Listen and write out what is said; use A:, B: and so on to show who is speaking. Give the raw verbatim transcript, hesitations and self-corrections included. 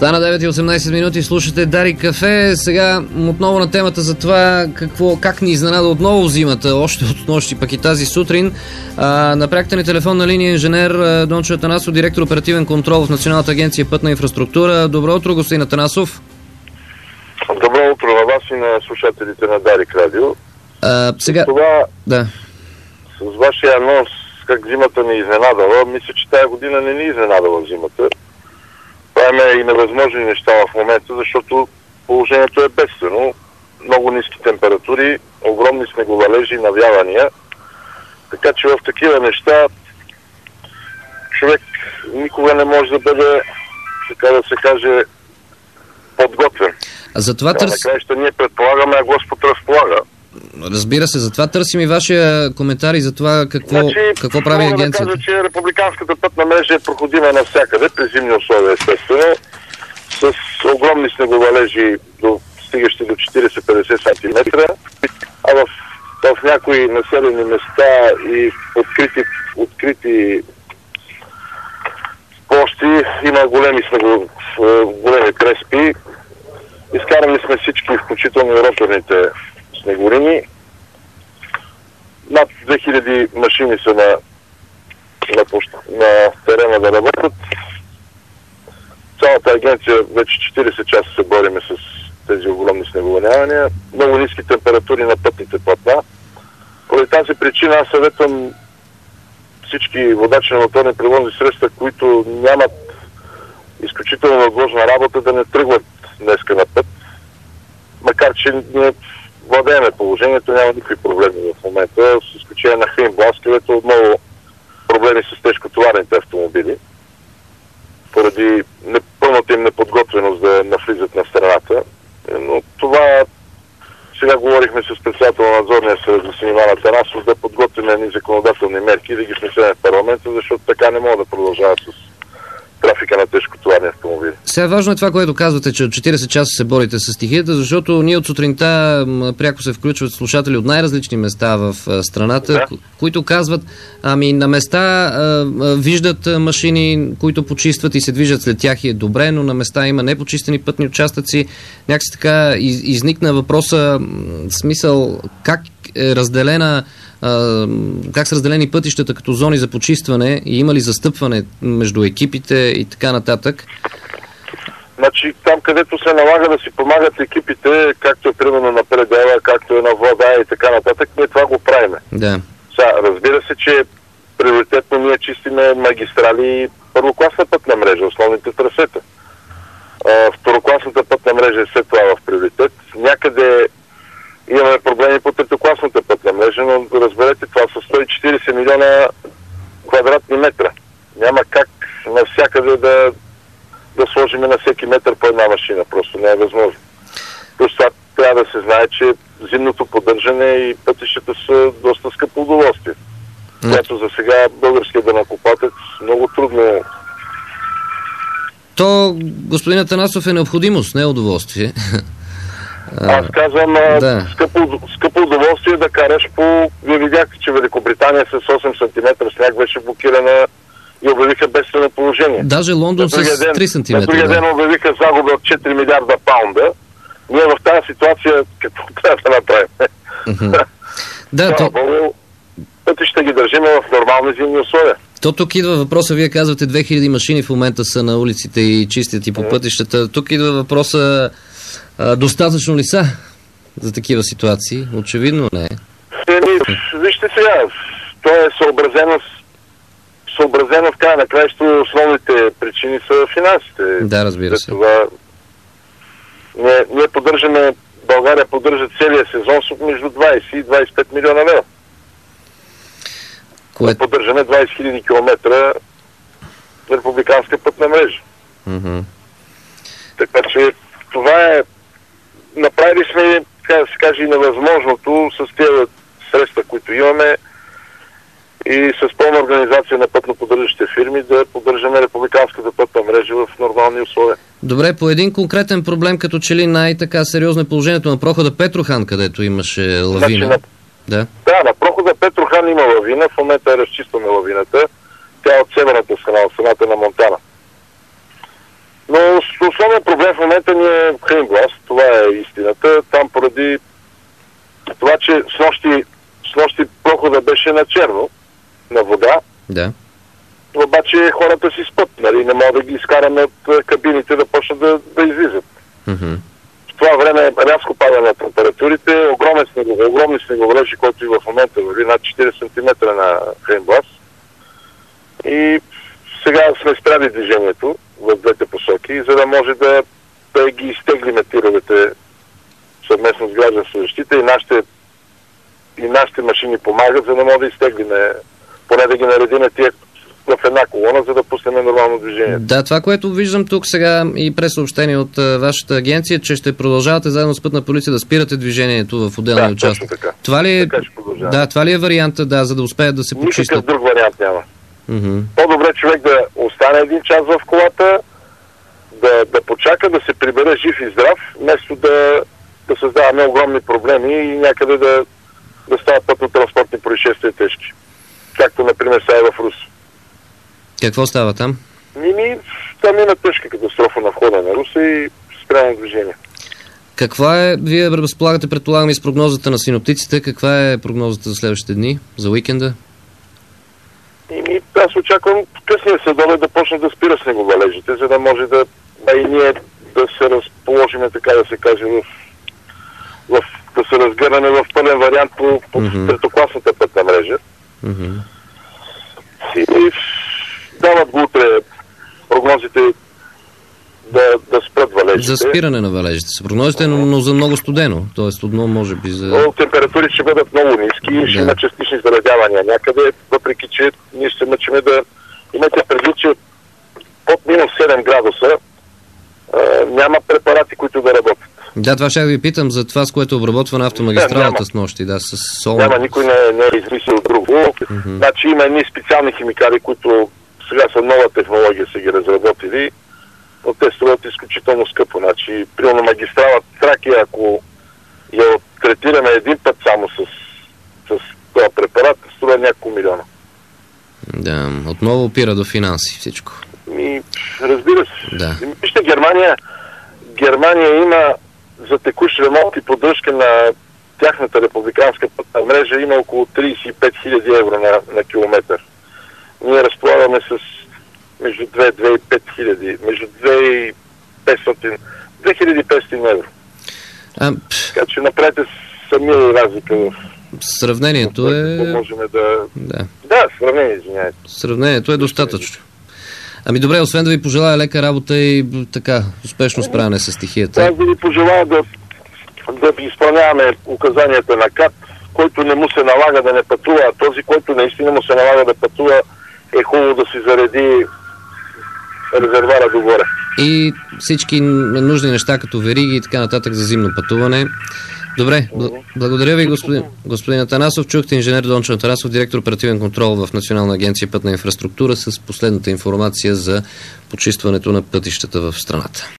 A: Стана девет и осемнайсет минути, слушате Дарик Кафе. Сега отново на темата за това какво, как ни изненада отново зимата, още от нощи, пък и тази сутрин. А, на пряката ни телефонна линия инженер Дончо Атанасов, директор оперативен контрол в Националната агенция Пътна инфраструктура. Добро утро, господин Атанасов.
B: Добро утро на вас и на слушателите на Дарик Радио.
A: А, сега...
B: Това,
A: да.
B: с вашия анонс, как зимата ни изненадала, мисля, че тая година не ни изненадала зимата. Правим и невъзможни неща в момента, защото положението е бедствено. Много ниски температури, огромни снеговалежи, навявания. Така че в такива неща човек никога не може да бъде, така да се каже, подготвен.
A: А за това
B: да,
A: търс...
B: накрая ще ние предполагаме, а Господ разполага.
A: Разбира се, затова търсим и вашия коментар и за това какво,
B: значи,
A: какво прави агенцията.
B: Да кажа, че републиканската пътна мрежа е проходима навсякъде, при зимни условия естествено, с огромни снеговалежи, до, стигащи до четирийсет-петдесет сантиметра, а в, в някои населени места и открити, открити площи има големи снего, големи преспи. Изкарали сме всички, включително и роторните снегорини. Над две хиляди машини са на, на, на терена да работят. Цялата агенция вече четирийсет часа се бориме с тези огромни снеговалявания. Много ниски температури на пътните платна. Поради тази причина аз съветвам всички водачи на моторни превозни средства, които нямат изключително възможна работа, да не тръгват днеска на път. Макар че ние владееме положението, няма никакви проблеми в момента, с изключение на Хаинблас, където отново проблеми с тежкотоварните автомобили, поради пълната им неподготвеност да навлизат на страната. Но това сега говорихме с председател на надзорния съвет за Иван Атанасов да подготвим едни законодателни мерки и да ги внесем в парламента, защото така не могат да продължават с трафика на тежкотоварни автомобили.
A: Сега важно е това, което казвате, че от четирийсет часа се борите с стихията, защото ние от сутринта пряко се включват слушатели от най-различни места в страната, да. които казват, ами на места а, виждат машини, които почистват и се движат след тях и е добре, но на места има непочистени пътни участъци. Някакси така из, изникна въпроса, смисъл, как е разделена как са разделени пътищата като зони за почистване и има ли застъпване между екипите и така нататък?
B: Значи там, където се налага да си помагат екипите, както е примерно на предела, както е на вода и така нататък, ние това го правиме.
A: Да.
B: Са, разбира се, че приоритетно ние чистиме магистрали и първокласна пътна мрежа, основните трасета. А, второкласната пътна мрежа е след това в приоритет. Някъде имаме проблеми по третокласната пътна мрежа, но разберете, това са сто и четирийсет милиона квадратни метра. Няма как навсякъде да, да сложим на всеки метър по една машина. Просто не е възможно. Плюс това трябва да се знае, че зимното поддържане и пътищата са доста скъпо удоволствие. Mm. Което за сега българският данъкоплатец много трудно...
A: То, господин Атанасов, е необходимост, не е удоволствие.
B: Аз казвам, да. скъпо, скъпо удоволствие да караш по... Вие видяхте, че Великобритания с осем сантиметра сняг беше блокирана и обявиха бедствено положение.
A: Даже Лондон с три сантиметра.
B: На другия ден да. обявиха загуба от четири милиарда паунда. Ние в тази ситуация какво трябва да направим?
A: Uh-huh. да, то...
B: Пъти ще ги държим в нормални зимни условия.
A: То тук идва въпроса, вие казвате две хиляди машини в момента са на улиците и чистят и по пътищата. Тук идва въпроса, а, достатъчно ли са за такива ситуации? Очевидно не е.
B: Еми, вижте сега, то е съобразено, съобразено в края на краището, основните причини са финансите.
A: Да, разбира се.
B: Това... Ние, ние поддържаме, България поддържа целия сезон с между двайсет и двайсет и пет милиона лева. Кое... Поддържаме двайсет хиляди километра републиканска пътна мрежа.
A: Mm-hmm.
B: Така че това е... Направили сме, така да се каже, и невъзможното с тези средства, които имаме и с пълна организация на пътно-поддържащите фирми да поддържаме републиканската пътна мрежа в нормални условия.
A: Добре, по един конкретен проблем, като че ли най-така сериозно е положението на прохода Петрохан, където имаше лавина. Значи,
B: на...
A: Да.
B: да, на прохода Петрохан има лавина, в момента разчистваме лавината. Тя е от северната страна, от страната на Монтана. Но основният проблем в момента ни е Хаинбласт, това е истината. Там поради това, че с нощи, с нощи прохода беше на черно, на вода.
A: Да.
B: Обаче хората си спът, нали, не могат да ги изкараме от кабините да почнат да, да излизат.
A: Mm-hmm.
B: В това време рязко пада на температурите, огромен снегов, огромни снеговалежи, който и в момента върви над четиридесет сантиметра на Хаинбласт. И сега сме спряли движението в двете посоки, за да може да, да ги изтеглиме тировете съвместно с гражданска защита и нашите, и нашите машини помагат, за да може да изтеглиме, поне да ги наредиме тия в една колона, за да пуснем нормално движение.
A: Да, това, което виждам тук сега и през съобщение от а, вашата агенция, че ще продължавате заедно с Пътна полиция да спирате движението в отделни
B: да,
A: участъци.
B: Така.
A: Това ли е,
B: така
A: да, това ли е варианта, да, за да успеят да се почистят?
B: Никакъв друг вариант няма.
A: Mm-hmm.
B: По-добре човек да остане един час в колата, да, да почака, да се прибере жив и здрав, вместо да, да създаваме огромни проблеми и някъде да, да стават пътно-транспортни происшествия тежки. Както, например, сега е в Рус.
A: Какво става там?
B: Мими, там има тежка катастрофа на входа на Руса и спрямо движение.
A: Каква е, вие разполагате, предполагам, и с прогнозата на синоптиците, каква е прогнозата за следващите дни, за уикенда?
B: И аз очаквам късния следобед да почне да спира снеговалежите, за да може да, да и ние да се разположиме, така да се каже, в, в, да се разгърнем в пълен вариант по, по mm-hmm. третокласната пътна мрежа.
A: Mm-hmm.
B: И дават го утре прогнозите да, да спрат валежите.
A: За спиране на валежите са прогнозите, но, но за много студено. Тоест одно може би за...
B: Но температурите ще бъдат много ниски и да. Ще има частични заредявания някъде, въпреки че ние ще мъчиме да имате предвид, че под минус седем градуса а, няма препарати, които да работят.
A: Да, това ще ви питам за това, с което обработва на автомагистралата да, с нощи. Да, с сол.
B: Няма, никой не, не е измислил друго. Mm-hmm. Значи има едни специални химикали, които сега са нова технология, са ги разработили, но те струват изключително скъпо. Значи, примерно магистрала Тракия, ако я третираме един път само с, с този препарат, струва няколко милиона.
A: Да, отново опира до финанси всичко.
B: Ми, разбира се.
A: Да.
B: Вижте, Германия, Германия има за текущ ремонт и поддръжка на тяхната републиканска пътна мрежа има около тридесет и пет хиляди евро на, на километър. Ние разполагаме с между две и две и пет хиляди, между две и петстотин, две хиляди и петстотин евро. А, така че направете самия разлика в...
A: Сравнението е...
B: Можем да...
A: Да,
B: да сравнение, извиняйте.
A: Сравнението е достатъчно. Ами добре, освен да ви пожелая лека работа и така, успешно справяне с стихията.
B: Аз да ви пожелая да, да изпълняваме указанията на КАТ, който не му се налага да не пътува, а този, който наистина му се налага да пътува, е хубаво да си зареди резервара догоре.
A: И всички нужни неща, като вериги и така нататък за зимно пътуване. Добре, бл- благодаря ви, господин, господин Атанасов. Чухте инженер Дончо Атанасов, директор оперативен контрол в Национална агенция Пътна инфраструктура, с последната информация за почистването на пътищата в страната.